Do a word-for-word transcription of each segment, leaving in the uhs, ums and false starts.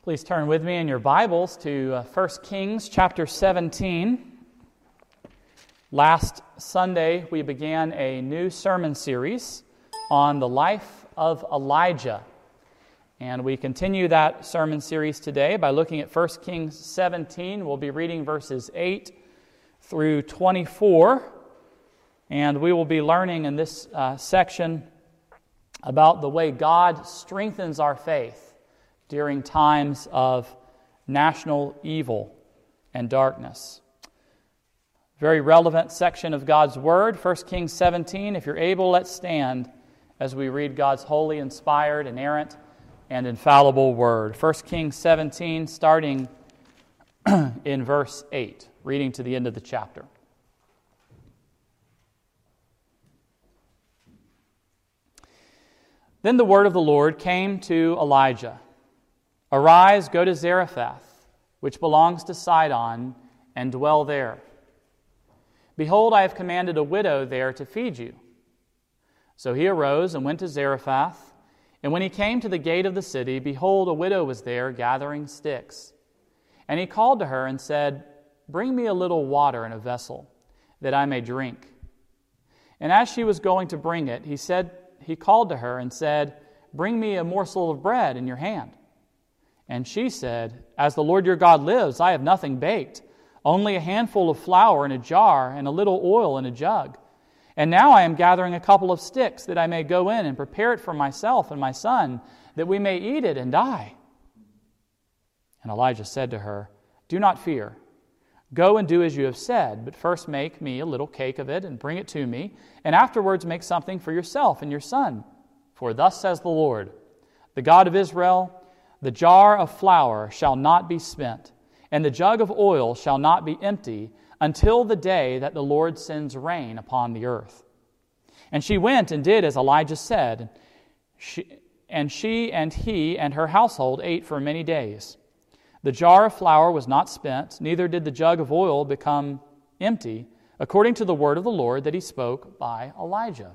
Please turn with me in your Bibles to uh, First Kings chapter seventeen. Last Sunday, we began a new sermon series on the life of Elijah. And we continue that sermon series today by looking at First Kings seventeen. We'll be reading verses eight through twenty-four. And we will be learning in this uh, section about the way God strengthens our faith during times of national evil and darkness. Very relevant section of God's Word, First Kings seventeen. If you're able, let's stand as we read God's holy, inspired, inerrant, and infallible Word. First Kings seventeen, starting in verse eight, reading to the end of the chapter. Then the word of the Lord came to Elijah. Arise, go to Zarephath, which belongs to Sidon, and dwell there. Behold, I have commanded a widow there to feed you. So he arose and went to Zarephath, and when he came to the gate of the city, behold, a widow was there gathering sticks. And he called to her and said, Bring me a little water in a vessel, that I may drink. And as she was going to bring it, he said, he called to her and said, Bring me a morsel of bread in your hand. And she said, As the Lord your God lives, I have nothing baked, only a handful of flour in a jar and a little oil in a jug. And now I am gathering a couple of sticks that I may go in and prepare it for myself and my son, that we may eat it and die. And Elijah said to her, Do not fear. Go and do as you have said, but first make me a little cake of it and bring it to me, and afterwards make something for yourself and your son. For thus says the Lord, the God of Israel, the jar of flour shall not be spent, and the jug of oil shall not be empty, until the day that the Lord sends rain upon the earth. And she went and did as Elijah said, she, and she and he and her household ate for many days. The jar of flour was not spent, neither did the jug of oil become empty, according to the word of the Lord that he spoke by Elijah.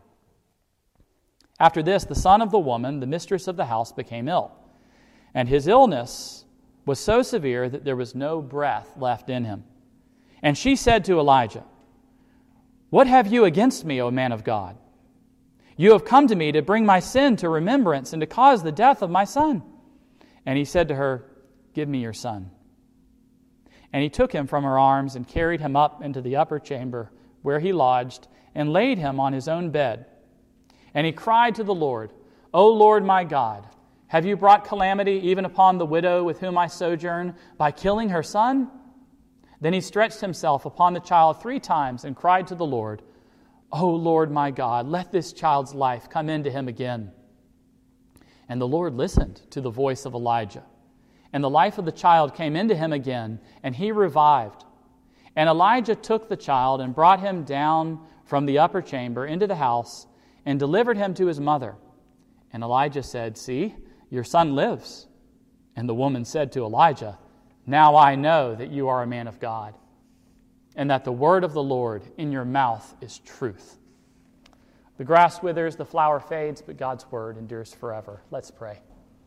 After this, the son of the woman, the mistress of the house, became ill. And his illness was so severe that there was no breath left in him. And she said to Elijah, What have you against me, O man of God? You have come to me to bring my sin to remembrance and to cause the death of my son. And he said to her, Give me your son. And he took him from her arms and carried him up into the upper chamber where he lodged and laid him on his own bed. And he cried to the Lord, O Lord my God, have you brought calamity even upon the widow with whom I sojourn by killing her son? Then he stretched himself upon the child three times and cried to the Lord, O Lord my God, let this child's life come into him again. And the Lord listened to the voice of Elijah. And the life of the child came into him again, and he revived. And Elijah took the child and brought him down from the upper chamber into the house and delivered him to his mother. And Elijah said, See, your son lives. And the woman said to Elijah, Now I know that you are a man of God, and that the word of the Lord in your mouth is truth. The grass withers, the flower fades, but God's word endures forever. Let's pray.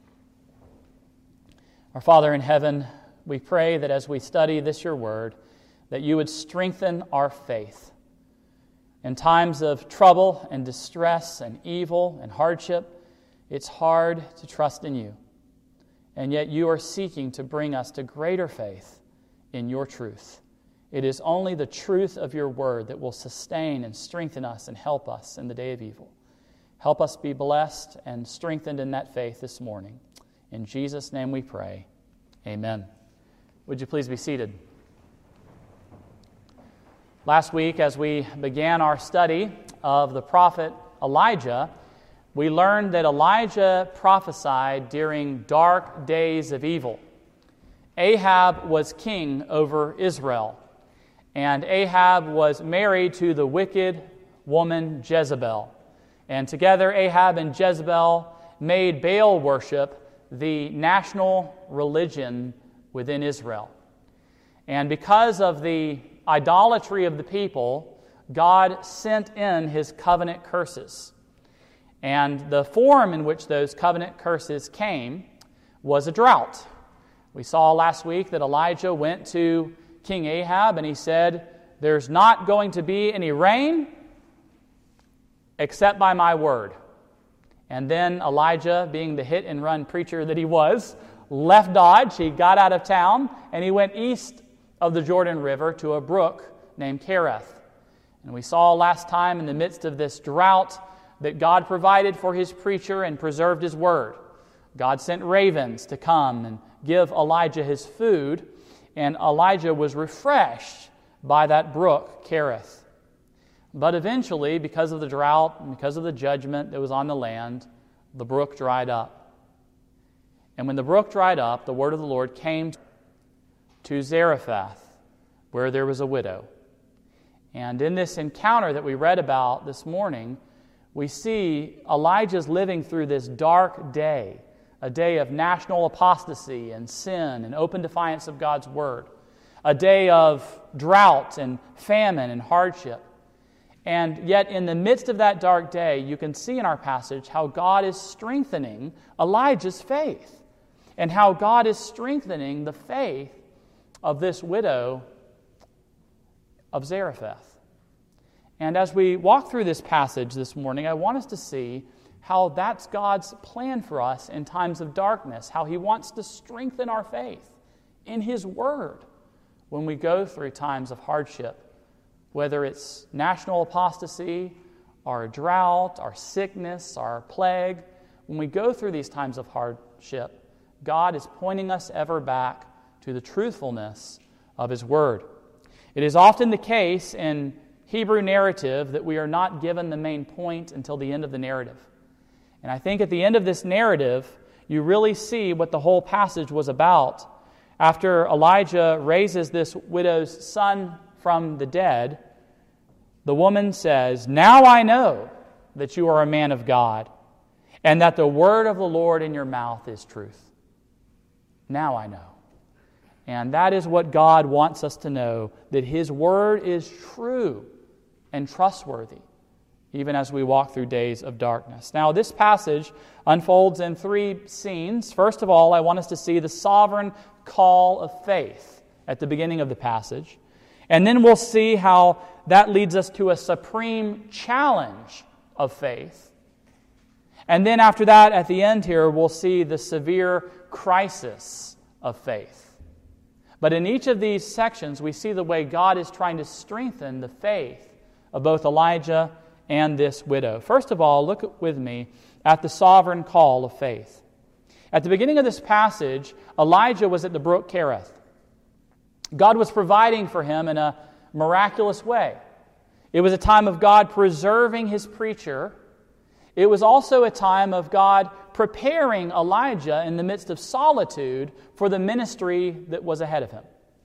Our Father in heaven, we pray that as we study this your word, that you would strengthen our faith. In times of trouble and distress and evil and hardship, it's hard to trust in you. And yet you are seeking to bring us to greater faith in your truth. It is only the truth of your word that will sustain and strengthen us and help us in the day of evil. Help us be blessed and strengthened in that faith this morning. In Jesus' name we pray. Amen. Would you please be seated? Last week, as we began our study of the prophet Elijah, we learned that Elijah prophesied during dark days of evil. Ahab was king over Israel, and Ahab was married to the wicked woman Jezebel. And together, Ahab and Jezebel made Baal worship the national religion within Israel. And because of the idolatry of the people, God sent in his covenant curses. And the form in which those covenant curses came was a drought. We saw last week that Elijah went to King Ahab and he said, "There's not going to be any rain except by my word." And then Elijah, being the hit-and-run preacher that he was, left Dodge. He got out of town and he went east of the Jordan River to a brook named Kerith. And we saw last time, in the midst of this drought, that God provided for his preacher and preserved his word. God sent ravens to come and give Elijah his food, and Elijah was refreshed by that brook, Kerith. But eventually, because of the drought and because of the judgment that was on the land, the brook dried up. And when the brook dried up, the word of the Lord came to Zarephath, where there was a widow. And in this encounter that we read about this morning, we see Elijah's living through this dark day, a day of national apostasy and sin and open defiance of God's word, a day of drought and famine and hardship. And yet in the midst of that dark day, you can see in our passage how God is strengthening Elijah's faith and how God is strengthening the faith of this widow of Zarephath. And as we walk through this passage this morning, I want us to see how that's God's plan for us in times of darkness, how He wants to strengthen our faith in His Word when we go through times of hardship, whether it's national apostasy, our drought, our sickness, our plague. When we go through these times of hardship, God is pointing us ever back to the truthfulness of His Word. It is often the case in Hebrew narrative that we are not given the main point until the end of the narrative. And I think at the end of this narrative, you really see what the whole passage was about. After Elijah raises this widow's son from the dead, the woman says, "Now I know that you are a man of God, and that the word of the Lord in your mouth is truth." Now I know. And that is what God wants us to know, that His word is true and trustworthy, even as we walk through days of darkness. Now, this passage unfolds in three scenes. First of all, I want us to see the sovereign call of faith at the beginning of the passage. And then we'll see how that leads us to a supreme challenge of faith. And then after that, at the end here, we'll see the severe crisis of faith. But in each of these sections, we see the way God is trying to strengthen the faith of both Elijah and this widow. First of all, look with me at the sovereign call of faith. At the beginning of this passage, Elijah was at the brook Kerith. God was providing for him in a miraculous way. It was a time of God preserving His preacher. It was also a time of God preparing Elijah in the midst of solitude for the ministry that was ahead of him.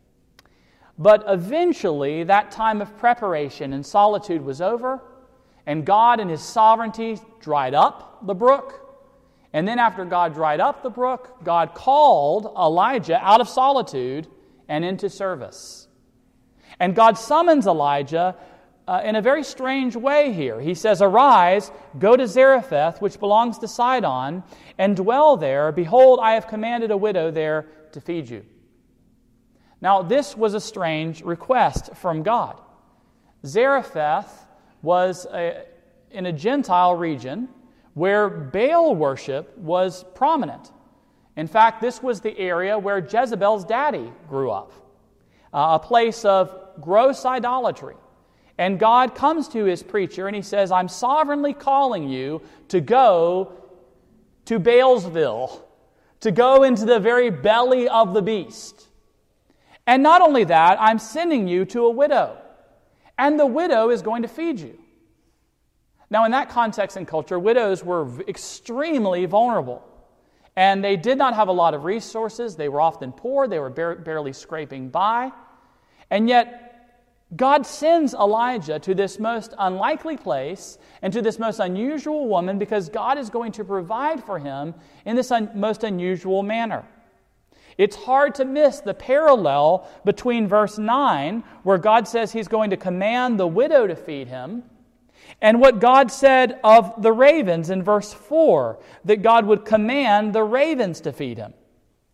But eventually, that time of preparation and solitude was over, and God in His sovereignty dried up the brook. And then after God dried up the brook, God called Elijah out of solitude and into service. And God summons Elijah uh, in a very strange way here. He says, "Arise, go to Zarephath, which belongs to Sidon, and dwell there. Behold, I have commanded a widow there to feed you." Now, this was a strange request from God. Zarephath was a, in a Gentile region where Baal worship was prominent. In fact, this was the area where Jezebel's daddy grew up, uh, a place of gross idolatry. And God comes to His preacher and He says, "I'm sovereignly calling you to go to Baalsville, to go into the very belly of the beast. And not only that, I'm sending you to a widow, and the widow is going to feed you." Now, in that context and culture, widows were extremely vulnerable, and they did not have a lot of resources. They were often poor. They were bar- barely scraping by. And yet, God sends Elijah to this most unlikely place and to this most unusual woman because God is going to provide for him in this un- most unusual manner. It's hard to miss the parallel between verse nine, where God says He's going to command the widow to feed him, and what God said of the ravens in verse four, that God would command the ravens to feed him.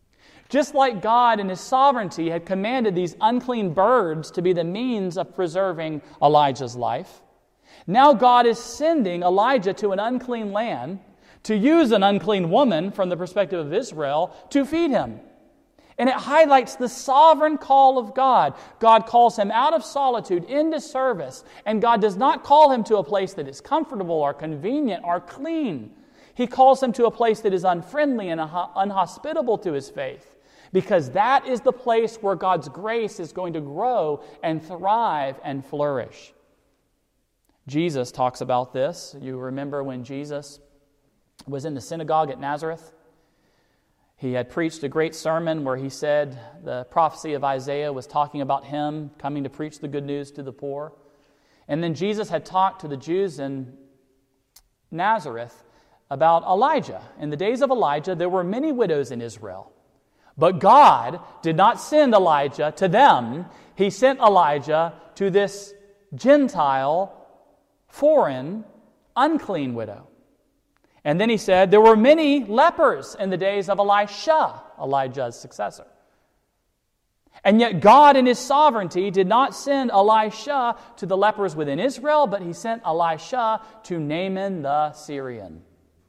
Just like God in His sovereignty had commanded these unclean birds to be the means of preserving Elijah's life, now God is sending Elijah to an unclean land to use an unclean woman from the perspective of Israel to feed him. And it highlights the sovereign call of God. God calls him out of solitude into service, and God does not call him to a place that is comfortable or convenient or clean. He calls him to a place that is unfriendly and unhospitable to his faith, because that is the place where God's grace is going to grow and thrive and flourish. Jesus talks about this. You remember when Jesus was in the synagogue at Nazareth? He had preached a great sermon where he said the prophecy of Isaiah was talking about him coming to preach the good news to the poor. And then Jesus had talked to the Jews in Nazareth about Elijah. In the days of Elijah, there were many widows in Israel. But God did not send Elijah to them. He sent Elijah to this Gentile, foreign, unclean widow. And then he said, there were many lepers in the days of Elisha, Elijah's successor. And yet God in His sovereignty did not send Elisha to the lepers within Israel, but He sent Elisha to Naaman the Syrian.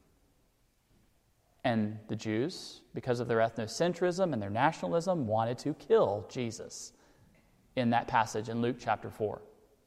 And the Jews, because of their ethnocentrism and their nationalism, wanted to kill Jesus in that passage in Luke chapter four.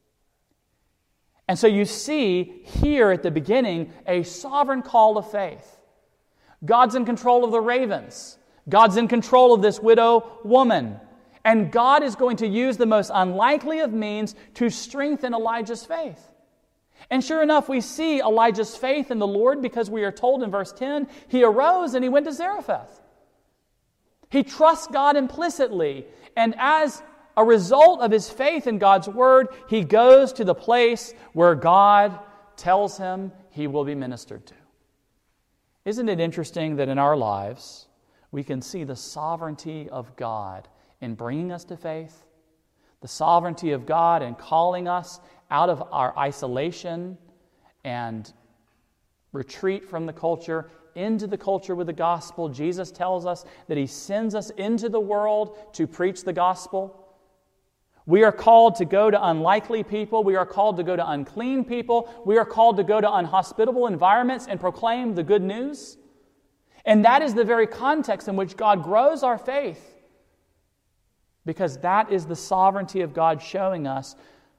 And so you see here at the beginning a sovereign call of faith. God's in control of the ravens. God's in control of this widow woman. And God is going to use the most unlikely of means to strengthen Elijah's faith. And sure enough, we see Elijah's faith in the Lord, because we are told in verse ten, he arose and he went to Zarephath. He trusts God implicitly, and as a result of his faith in God's word, he goes to the place where God tells him he will be ministered to. Isn't it interesting that in our lives, we can see the sovereignty of God in bringing us to faith, the sovereignty of God in calling us out of our isolation and retreat from the culture into the culture with the gospel. Jesus tells us that He sends us into the world to preach the gospel. We are called to go to unlikely people. We are called to go to unclean people. We are called to go to unhospitable environments and proclaim the good news. And that is the very context in which God grows our faith, because that is the sovereignty of God showing us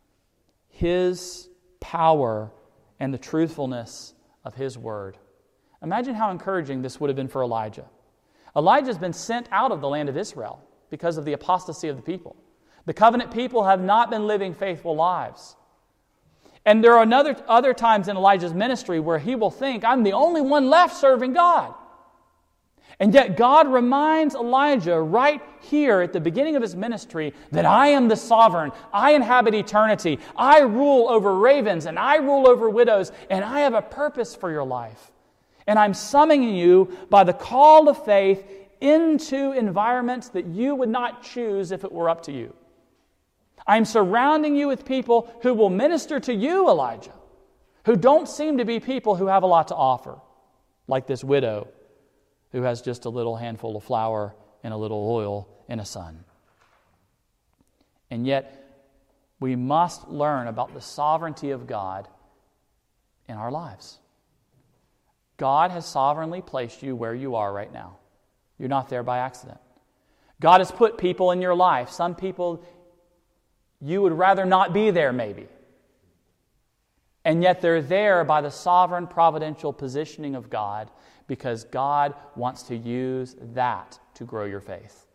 His power and the truthfulness of His word. Imagine how encouraging this would have been for Elijah. Elijah's been sent out of the land of Israel because of the apostasy of the people. The covenant people have not been living faithful lives. And there are another, other times in Elijah's ministry where he will think, I'm the only one left serving God. And yet God reminds Elijah right here at the beginning of his ministry that I am the sovereign. I inhabit eternity. I rule over ravens and I rule over widows, and I have a purpose for your life. And I'm summoning you by the call of faith into environments that you would not choose if it were up to you. I'm surrounding you with people who will minister to you, Elijah, who don't seem to be people who have a lot to offer, like this widow who has just a little handful of flour and a little oil and a son. And yet, we must learn about the sovereignty of God in our lives. God has sovereignly placed you where you are right now. You're not there by accident. God has put people in your life. Some people you would rather not be there, maybe. And yet they're there by the sovereign providential positioning of God, because God wants to use that to grow your faith.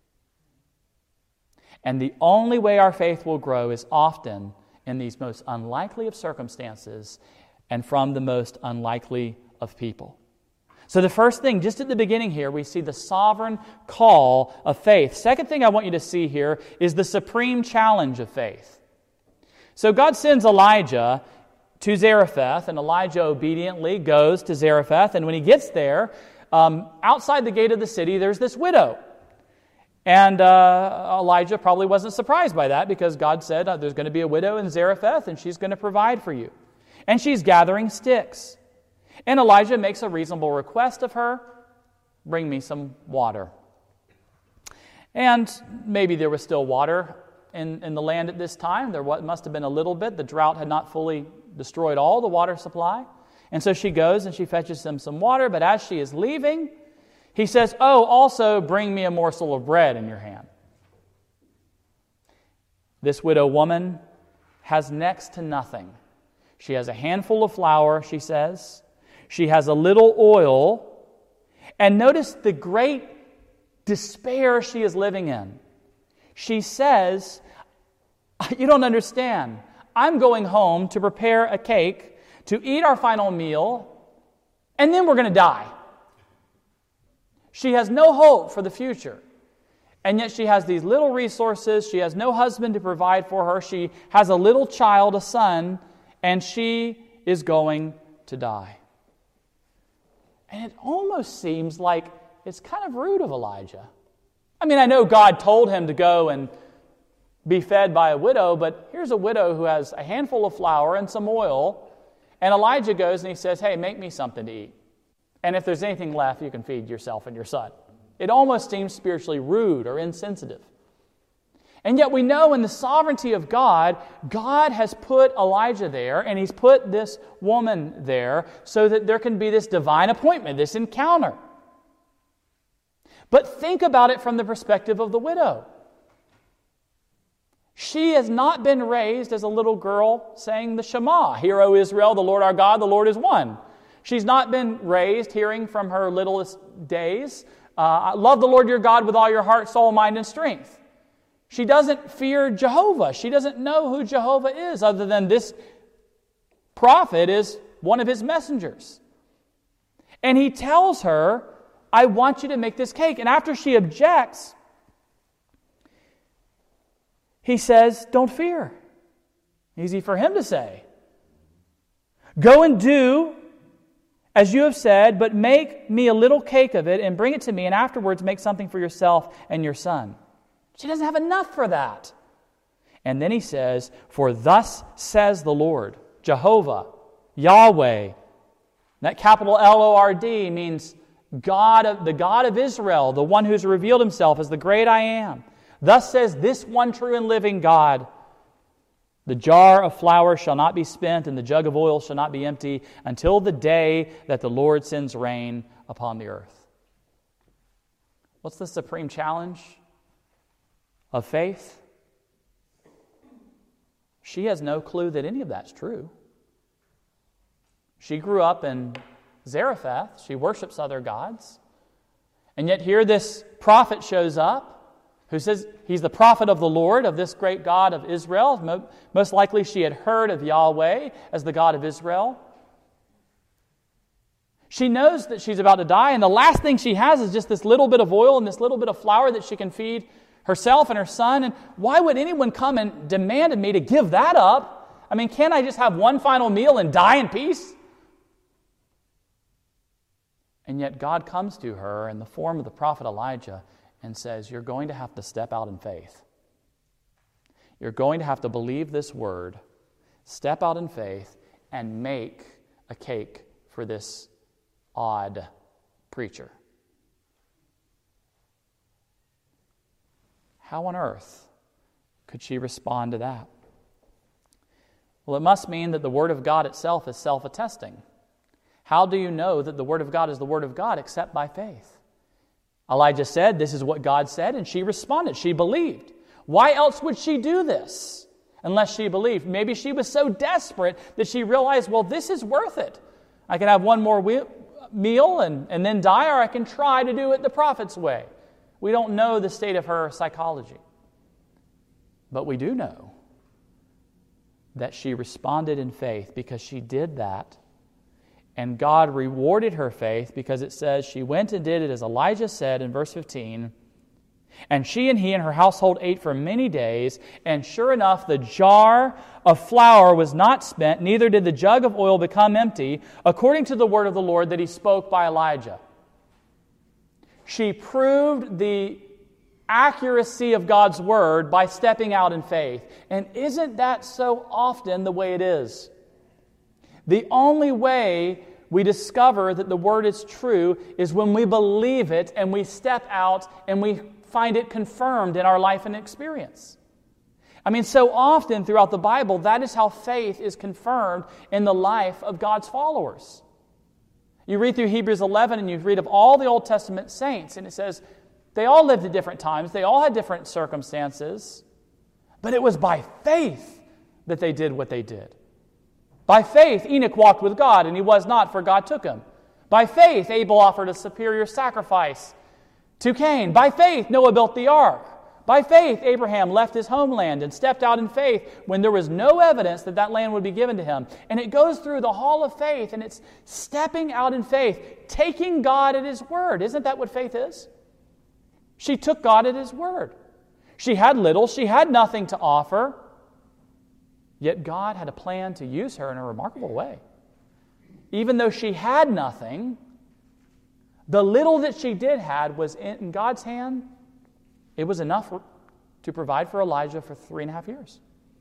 And the only way our faith will grow is often in these most unlikely of circumstances and from the most unlikely of people. So the first thing, just at the beginning here, we see the sovereign call of faith. Second thing I want you to see here is the supreme challenge of faith. So God sends Elijah to Zarephath, and Elijah obediently goes to Zarephath. And when he gets there, um, outside the gate of the city, there's this widow. And uh, Elijah probably wasn't surprised by that, because God said, uh, there's going to be a widow in Zarephath, and she's going to provide for you. And she's gathering sticks. And Elijah makes a reasonable request of her, bring me some water. And maybe there was still water in, in the land at this time. There must have been a little bit. The drought had not fully destroyed all the water supply. And so she goes and she fetches them some water. But as she is leaving, he says, "Oh, also bring me a morsel of bread in your hand." This widow woman has next to nothing. She has a handful of flour, she says. She has a little oil. And notice the great despair she is living in. She says, "You don't understand. I'm going home to prepare a cake, to eat our final meal, and then we're going to die." She has no hope for the future. And yet she has these little resources. She has no husband to provide for her. She has a little child, a son, and she is going to die. And it almost seems like it's kind of rude of Elijah. I mean, I know God told him to go and be fed by a widow, but here's a widow who has a handful of flour and some oil, and Elijah goes and he says, "Hey, make me something to eat. And if there's anything left, you can feed yourself and your son." It almost seems spiritually rude or insensitive. And yet we know in the sovereignty of God, God has put Elijah there, and He's put this woman there so that there can be this divine appointment, this encounter. But think about it from the perspective of the widow. She has not been raised as a little girl saying the Shema, "Hear, O Israel, the Lord our God, the Lord is one." She's not been raised hearing from her littlest days, uh, "Love the Lord your God with all your heart, soul, mind, and strength." She doesn't fear Jehovah. She doesn't know who Jehovah is, other than this prophet is one of his messengers. And he tells her, "I want you to make this cake." And after she objects, he says, "Don't fear." Easy for him to say. "Go and do as you have said, but make me a little cake of it and bring it to me, and afterwards make something for yourself and your son." She doesn't have enough for that. And then he says, "For thus says the Lord," Jehovah, Yahweh. That capital L O R D means God of, the God of Israel, the one who's revealed himself as the great I am. "Thus says this one true and living God, the jar of flour shall not be spent, and the jug of oil shall not be empty, until the day that the Lord sends rain upon the earth." What's the supreme challenge of faith? She has no clue that any of that's true. She grew up in Zarephath. She worships other gods. And yet here this prophet shows up who says he's the prophet of the Lord, of this great God of Israel. Most likely she had heard of Yahweh as the God of Israel. She knows that she's about to die, and the last thing she has is just this little bit of oil and this little bit of flour that she can feed herself and her son. And why would anyone come and demand of me to give that up? I mean, can't I just have one final meal and die in peace? And yet God comes to her in the form of the prophet Elijah and says, "You're going to have to step out in faith. You're going to have to believe this word, step out in faith, and make a cake for this odd preacher." How on earth could she respond to that? Well, it must mean that the Word of God itself is self-attesting. How do you know that the Word of God is the Word of God except by faith? Elijah said, "This is what God said," and she responded. She believed. Why else would she do this unless she believed? Maybe she was so desperate that she realized, well, this is worth it. I can have one more we- meal and, and then die, or I can try to do it the prophet's way. We don't know the state of her psychology. But we do know that she responded in faith because she did that. And God rewarded her faith because it says she went and did it as Elijah said in verse fifteen. "And she and he and her household ate for many days, and sure enough, the jar of flour was not spent, neither did the jug of oil become empty, according to the word of the Lord that he spoke by Elijah." She proved the accuracy of God's word by stepping out in faith. And isn't that so often the way it is? The only way we discover that the word is true is when we believe it and we step out and we find it confirmed in our life and experience. I mean, so often throughout the Bible, that is how faith is confirmed in the life of God's followers. You read through Hebrews eleven and you read of all the Old Testament saints, and it says they all lived at different times, they all had different circumstances, but it was by faith that they did what they did. By faith, Enoch walked with God, and he was not, for God took him. By faith, Abel offered a superior sacrifice to Cain. By faith, Noah built the ark. By faith, Abraham left his homeland and stepped out in faith when there was no evidence that that land would be given to him. And it goes through the hall of faith, and it's stepping out in faith, taking God at His word. Isn't that what faith is? She took God at His word. She had little, she had nothing to offer, yet God had a plan to use her in a remarkable way. Even though she had nothing, the little that she did have was in God's hand. It was enough to provide for Elijah for three and a half years.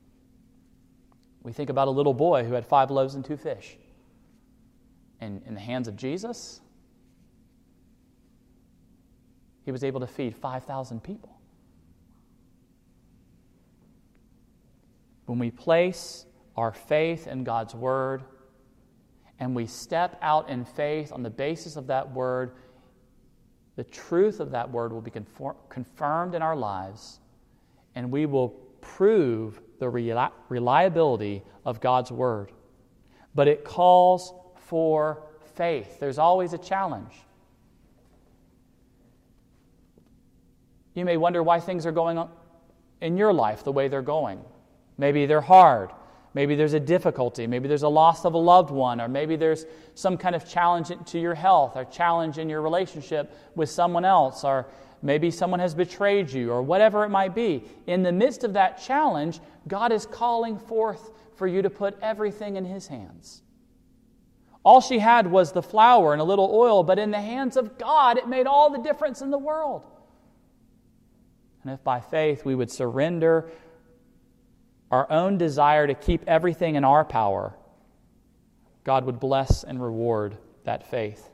We think about a little boy who had five loaves and two fish. And in the hands of Jesus, he was able to feed five thousand people. When we place our faith in God's word and we step out in faith on the basis of that word, the truth of that word will be conform, confirmed in our lives, and we will prove the reli- reliability of God's word. But it calls for faith. There's always a challenge. You may wonder why things are going on in your life the way they're going. Maybe they're hard. Maybe there's a difficulty. Maybe there's a loss of a loved one, or maybe there's some kind of challenge to your health, or challenge in your relationship with someone else, or maybe someone has betrayed you, or whatever it might be. In the midst of that challenge, God is calling forth for you to put everything in His hands. All she had was the flour and a little oil, but in the hands of God, it made all the difference in the world. And if by faith we would surrender our own desire to keep everything in our power, God would bless and reward that faith.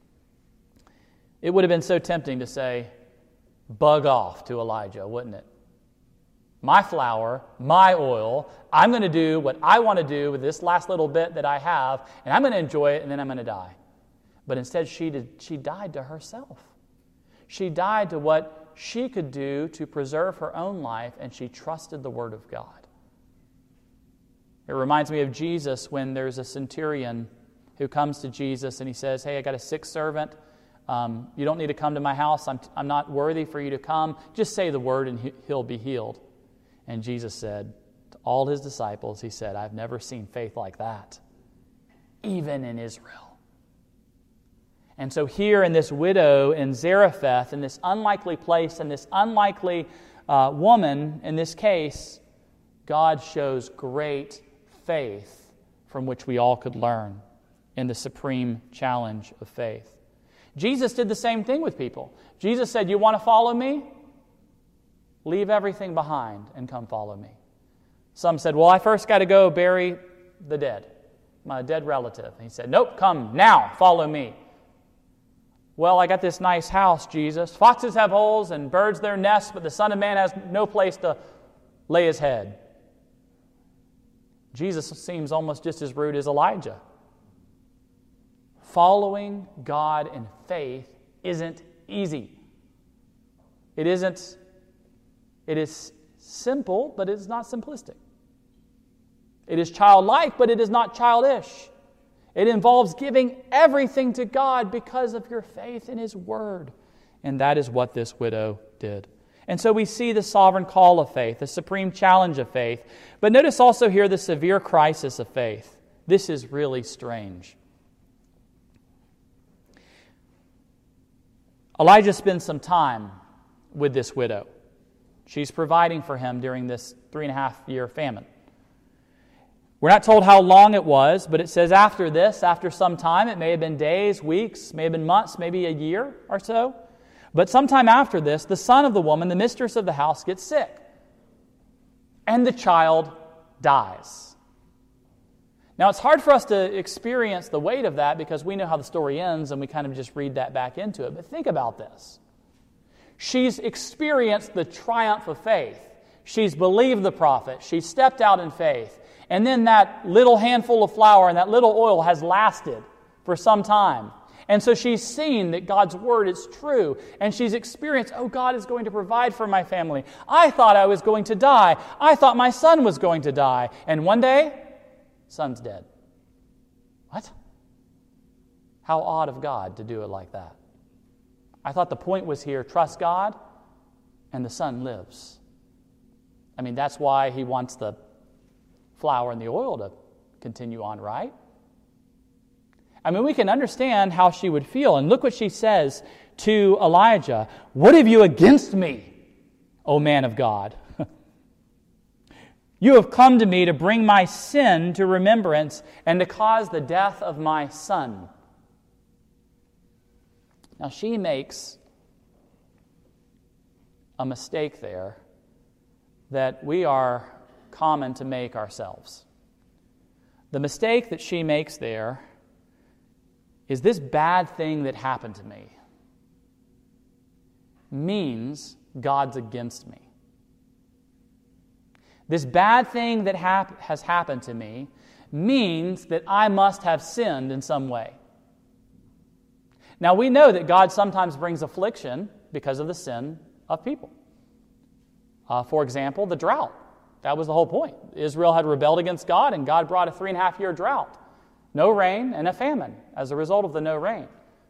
It would have been so tempting to say, bug off to Elijah, wouldn't it? My flour, my oil, I'm going to do what I want to do with this last little bit that I have, and I'm going to enjoy it, and then I'm going to die. But instead, she did, she died to herself. She died to what she could do to preserve her own life, and she trusted the Word of God. It reminds me of Jesus when there's a centurion who comes to Jesus and he says, hey, I got a sick servant. Um, you don't need to come to my house. I'm, I'm not worthy for you to come. Just say the word and he, he'll be healed. And Jesus said to all His disciples, He said, I've never seen faith like that, even in Israel. And so here in this widow in Zarephath, in this unlikely place, in this unlikely uh, woman, in this case, God shows great faith from which we all could learn in the supreme challenge of faith. Jesus did the same thing with people. Jesus said, you want to follow me? Leave everything behind and come follow me. Some said, well, I first got to go bury the dead, my dead relative. And He said, nope, come now, follow me. Well, I got this nice house, Jesus. Foxes have holes and birds their nests, but the Son of Man has no place to lay His head. Jesus seems almost just as rude as Elijah. Following God in faith isn't easy. It isn't, it is simple, but it is not simplistic. It is childlike, but it is not childish. It involves giving everything to God because of your faith in His Word. And that is what this widow did. And so we see the sovereign call of faith, the supreme challenge of faith. But notice also here the severe crisis of faith. This is really strange. Elijah spends some time with this widow. She's providing for him during this three and a half year famine. We're not told how long it was, but it says after this, after some time, it may have been days, weeks, may have been months, maybe a year or so. But sometime after this, the son of the woman, the mistress of the house, gets sick. And the child dies. Now, it's hard for us to experience the weight of that because we know how the story ends and we kind of just read that back into it. But think about this. She's experienced the triumph of faith. She's believed the prophet. She's stepped out in faith. And then that little handful of flour and that little oil has lasted for some time. And so she's seen that God's word is true. And she's experienced, oh, God is going to provide for my family. I thought I was going to die. I thought my son was going to die. And one day, son's dead. What? How odd of God to do it like that. I thought the point was here, trust God, and the son lives. I mean, that's why he wants the flour and the oil to continue on, right? I mean, we can understand how she would feel. And look what she says to Elijah. What have you against me, O man of God? You have come to me to bring my sin to remembrance and to cause the death of my son. Now, she makes a mistake there that we are common to make ourselves. The mistake that she makes there is this bad thing that happened to me means God's against me. This bad thing that hap- has happened to me means that I must have sinned in some way. Now, we know that God sometimes brings affliction because of the sin of people. Uh, for example, the drought. That was the whole point. Israel had rebelled against God, and God brought a three and a half year drought. No rain and a famine as a result of the no rain.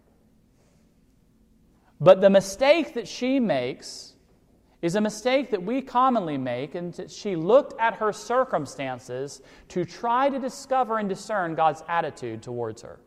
But the mistake that she makes is a mistake that we commonly make, and that she looked at her circumstances to try to discover and discern God's attitude towards her.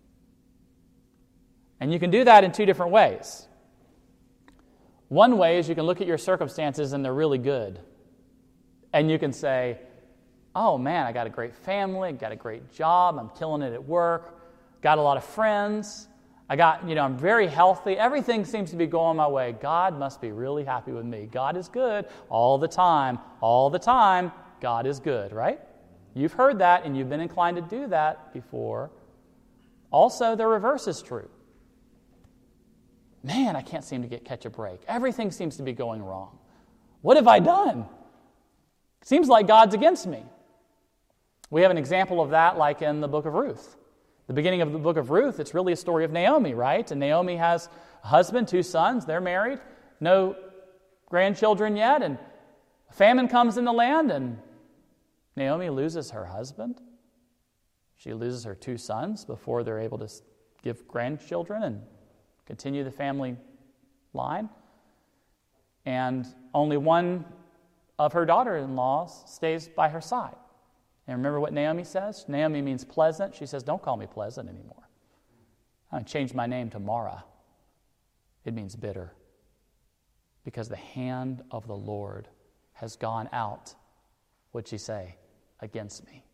And you can do that in two different ways. One way is you can look at your circumstances and they're really good. And you can say, oh man, I got a great family, got a great job, I'm killing it at work, got a lot of friends, I got, you know, I'm very healthy, everything seems to be going my way. God must be really happy with me. God is good all the time, all the time, God is good, right? You've heard that and you've been inclined to do that before. Also, the reverse is true. Man, I can't seem to get catch a break. Everything seems to be going wrong. What have I done? Seems like God's against me. We have an example of that like in the book of Ruth. The beginning of the book of Ruth, it's really a story of Naomi, right? And Naomi has a husband, two sons, they're married, no grandchildren yet, and a famine comes in the land, and Naomi loses her husband. She loses her two sons before they're able to give grandchildren and continue the family line. And only one of her daughter-in-laws stays by her side. And remember what Naomi says? Naomi means pleasant. She says, don't call me pleasant anymore. I changed my name to Mara. It means bitter. Because the hand of the Lord has gone out, what'd she say? Against me.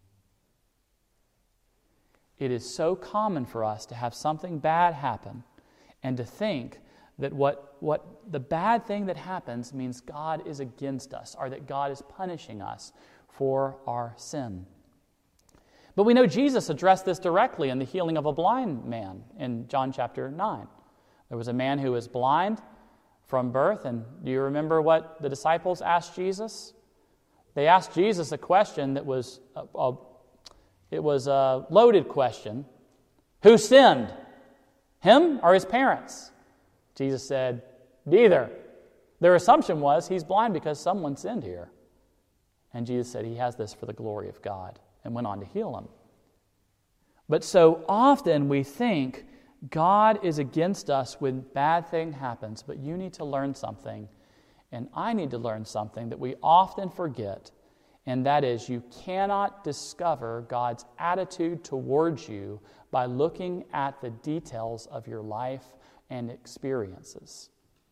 It is so common for us to have something bad happen and to think that what, what the bad thing that happens means God is against us, or that God is punishing us for our sin. But we know Jesus addressed this directly in the healing of a blind man in John chapter nine. There was a man who was blind from birth, and do you remember what the disciples asked Jesus? They asked Jesus a question that was a, a, it was a loaded question. Who sinned? Him or his parents? Jesus said, neither. Their assumption was he's blind because someone sinned here. And Jesus said he has this for the glory of God, and went on to heal him. But so often we think God is against us when bad thing happens, but you need to learn something, and I need to learn something that we often forget, and that is you cannot discover God's attitude towards you by looking at the details of your life and experiences.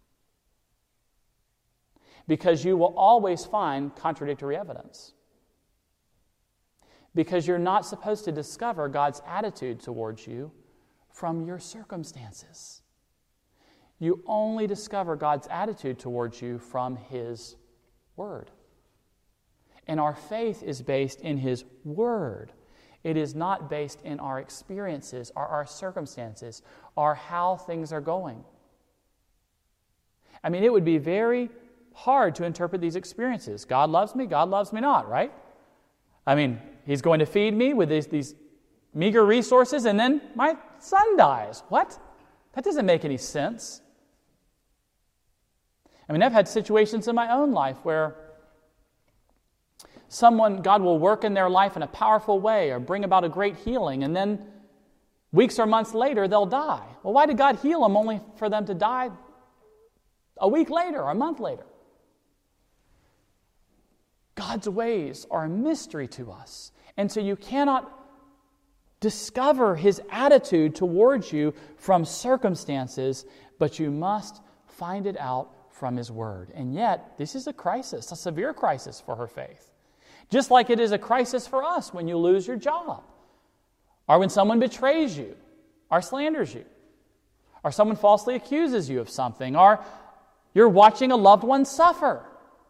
Because you will always find contradictory evidence. Because you're not supposed to discover God's attitude towards you from your circumstances. You only discover God's attitude towards you from His Word. And our faith is based in His Word. It is not based in our experiences or our circumstances or how things are going. I mean, it would be very hard to interpret these experiences. God loves me, God loves me not, right? I mean, He's going to feed me with these, these meager resources, and then my son dies. What? That doesn't make any sense. I mean, I've had situations in my own life where someone, God will work in their life in a powerful way or bring about a great healing, and then weeks or months later, they'll die. Well, why did God heal them only for them to die a week later or a month later? God's ways are a mystery to us. And so you cannot discover His attitude towards you from circumstances, but you must find it out from His Word. And yet, this is a crisis, a severe crisis for her faith. Just like it is a crisis for us when you lose your job, or when someone betrays you, or slanders you, or someone falsely accuses you of something, or you're watching a loved one suffer,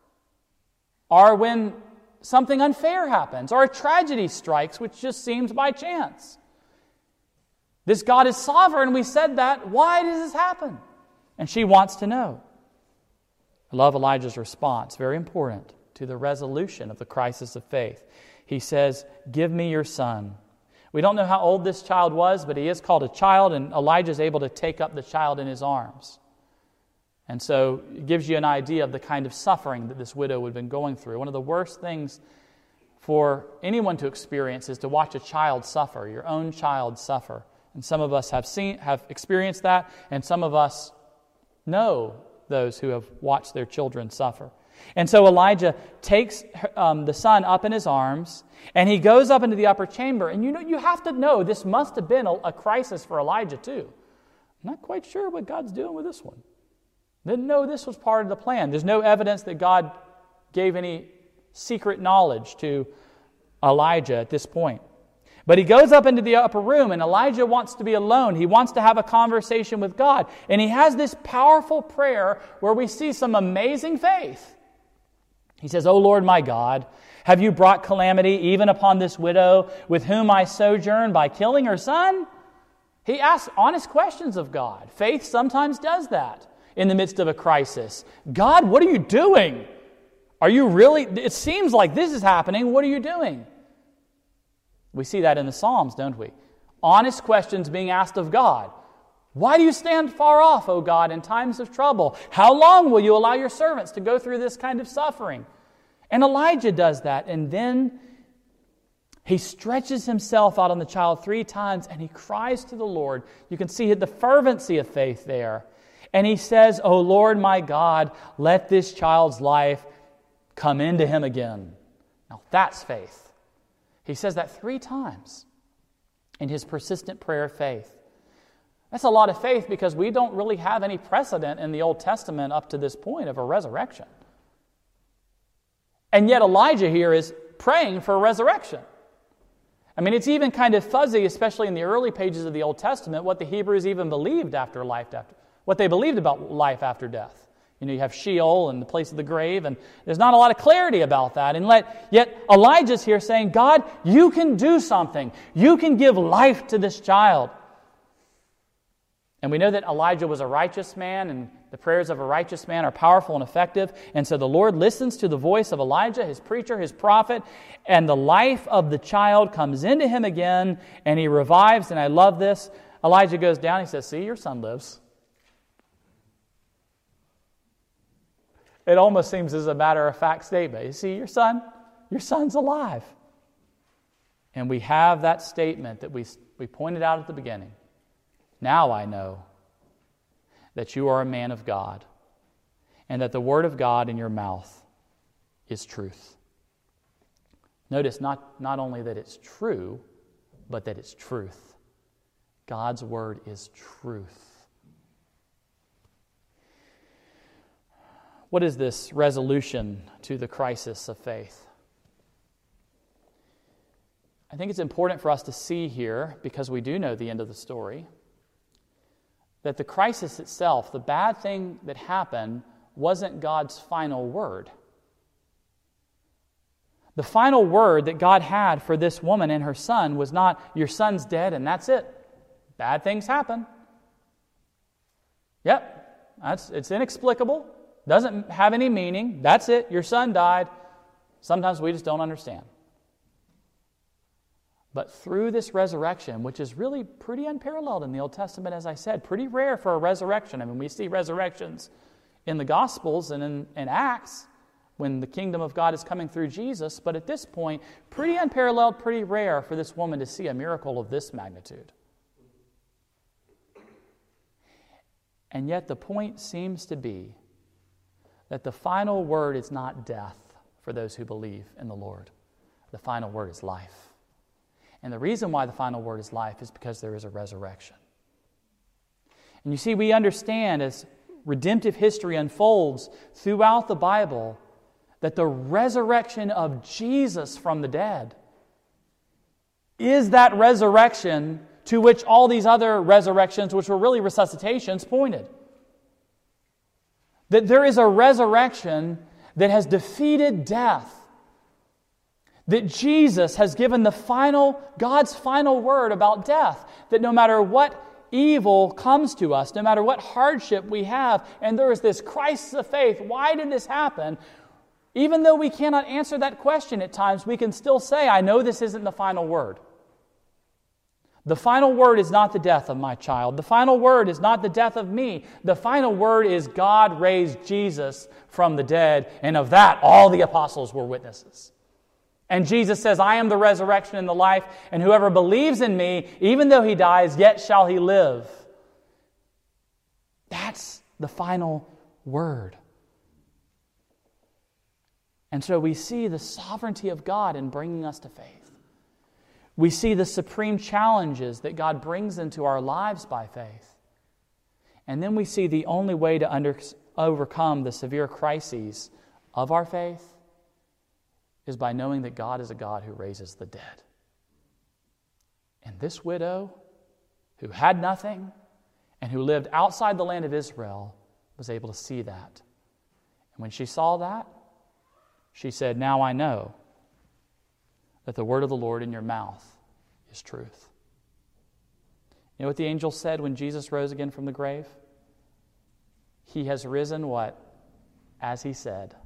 or when something unfair happens, or a tragedy strikes which just seems by chance. This God is sovereign, we said that. Why does this happen? And she wants to know. I love Elijah's response, very important to the resolution of the crisis of faith. He says, "Give me your son." We don't know how old this child was, but he is called a child, and Elijah is able to take up the child in his arms. And so it gives you an idea of the kind of suffering that this widow would have been going through. One of the worst things for anyone to experience is to watch a child suffer, your own child suffer. And some of us have seen, have experienced that, and some of us know those who have watched their children suffer. And so Elijah takes um, the son up in his arms, and he goes up into the upper chamber. And you know, you have to know this must have been a, a crisis for Elijah too. I'm not quite sure what God's doing with this one. Didn't know this was part of the plan. There's no evidence that God gave any secret knowledge to Elijah at this point. But he goes up into the upper room, and Elijah wants to be alone. He wants to have a conversation with God. And he has this powerful prayer where we see some amazing faith. He says, "O Lord my God, have you brought calamity even upon this widow with whom I sojourn by killing her son?" He asks honest questions of God. Faith sometimes does that in the midst of a crisis. God, what are you doing? Are you really? It seems like this is happening. What are you doing? We see that in the Psalms, don't we? Honest questions being asked of God. Why do you stand far off, O God, in times of trouble? How long will you allow your servants to go through this kind of suffering? And Elijah does that, and then he stretches himself out on the child three times, and he cries to the Lord. You can see the fervency of faith there. And he says, "O Lord my God, let this child's life come into him again." Now that's faith. He says that three times in his persistent prayer of faith. That's a lot of faith because we don't really have any precedent in the Old Testament up to this point of a resurrection. And yet Elijah here is praying for a resurrection. I mean, it's even kind of fuzzy, especially in the early pages of the Old Testament, what the Hebrews even believed after life, after, what they believed about life after death. You know, you have Sheol and the place of the grave, and there's not a lot of clarity about that. And let, yet Elijah's here saying, God, you can do something. You can give life to this child. And we know that Elijah was a righteous man, and the prayers of a righteous man are powerful and effective. And so the Lord listens to the voice of Elijah, his preacher, his prophet, and the life of the child comes into him again, and he revives. And I love this. Elijah goes down, he says, "See, your son lives." It almost seems as a matter-of-fact statement. You see, your son, your son's alive. And we have that statement that we, we pointed out at the beginning. Now I know that you are a man of God, and that the word of God in your mouth is truth. Notice not, not only that it's true, but that it's truth. God's word is truth. What is this resolution to the crisis of faith? I think it's important for us to see here, because we do know the end of the story, that the crisis itself, the bad thing that happened, wasn't God's final word. The final word that God had for this woman and her son was not, your son's dead and that's it. Bad things happen. Yep, That's, it's inexplicable. Doesn't have any meaning. That's it. Your son died. Sometimes we just don't understand. But through this resurrection, which is really pretty unparalleled in the Old Testament, as I said, pretty rare for a resurrection. I mean, we see resurrections in the Gospels and in, in Acts when the kingdom of God is coming through Jesus. But at this point, pretty unparalleled, pretty rare for this woman to see a miracle of this magnitude. And yet the point seems to be that the final word is not death for those who believe in the Lord. The final word is life. And the reason why the final word is life is because there is a resurrection. And you see, we understand as redemptive history unfolds throughout the Bible that the resurrection of Jesus from the dead is that resurrection to which all these other resurrections, which were really resuscitations, pointed. That there is a resurrection that has defeated death. That Jesus has given the final, God's final word about death. That no matter what evil comes to us, no matter what hardship we have, and there is this crisis of faith, why did this happen? Even though we cannot answer that question at times, we can still say, I know this isn't the final word. The final word is not the death of my child. The final word is not the death of me. The final word is God raised Jesus from the dead, and of that all the apostles were witnesses. And Jesus says, I am the resurrection and the life, and whoever believes in me, even though he dies, yet shall he live. That's the final word. And so we see the sovereignty of God in bringing us to faith. We see the supreme challenges that God brings into our lives by faith. And then we see the only way to under, overcome the severe crises of our faith is by knowing that God is a God who raises the dead. And this widow, who had nothing and who lived outside the land of Israel, was able to see that. And when she saw that, she said, now I know that the word of the Lord in your mouth is truth. You know what the angel said when Jesus rose again from the grave? He has risen what? As he said.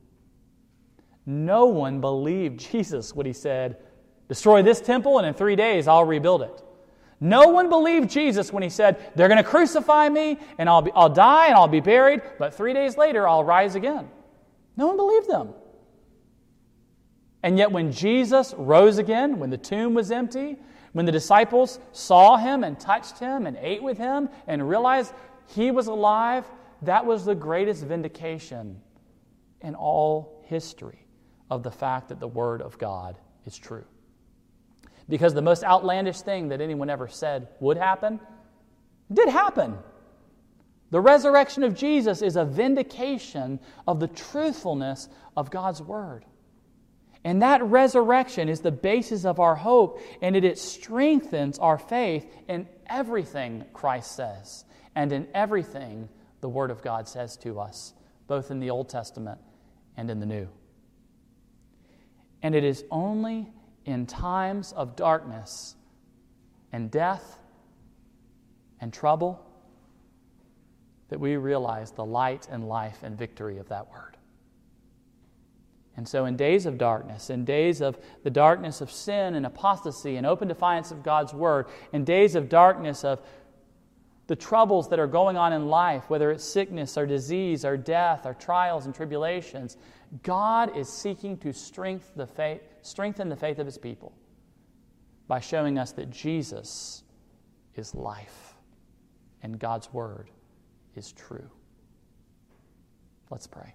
No one believed Jesus when he said, destroy this temple and in three days I'll rebuild it. No one believed Jesus when he said, they're going to crucify me and I'll, be, I'll die and I'll be buried, but three days later I'll rise again. No one believed them. And yet when Jesus rose again, when the tomb was empty, when the disciples saw him and touched him and ate with him and realized he was alive, that was the greatest vindication in all history of the fact that the Word of God is true. Because the most outlandish thing that anyone ever said would happen, did happen. The resurrection of Jesus is a vindication of the truthfulness of God's Word. And that resurrection is the basis of our hope, and it, it strengthens our faith in everything Christ says and in everything the Word of God says to us, both in the Old Testament and in the New. And it is only in times of darkness and death and trouble that we realize the light and life and victory of that Word. And so in days of darkness, in days of the darkness of sin and apostasy and open defiance of God's Word, in days of darkness of the troubles that are going on in life, whether it's sickness or disease or death or trials and tribulations, God is seeking to strengthen the faith, strengthen the faith of His people by showing us that Jesus is life and God's Word is true. Let's pray.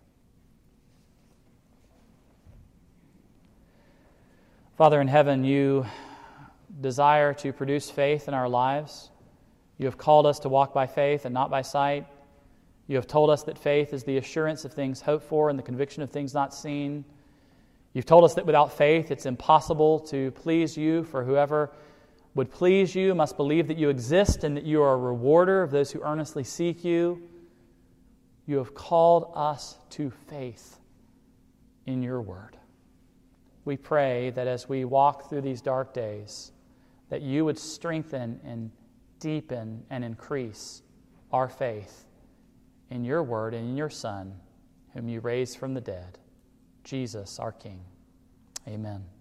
Father in heaven, you desire to produce faith in our lives. You have called us to walk by faith and not by sight. You have told us that faith is the assurance of things hoped for and the conviction of things not seen. You've told us that without faith it's impossible to please you, for whoever would please you must believe that you exist and that you are a rewarder of those who earnestly seek you. You have called us to faith in your word. We pray that as we walk through these dark days, that you would strengthen and deepen and increase our faith in your word and in your Son, whom you raised from the dead, Jesus our King. Amen.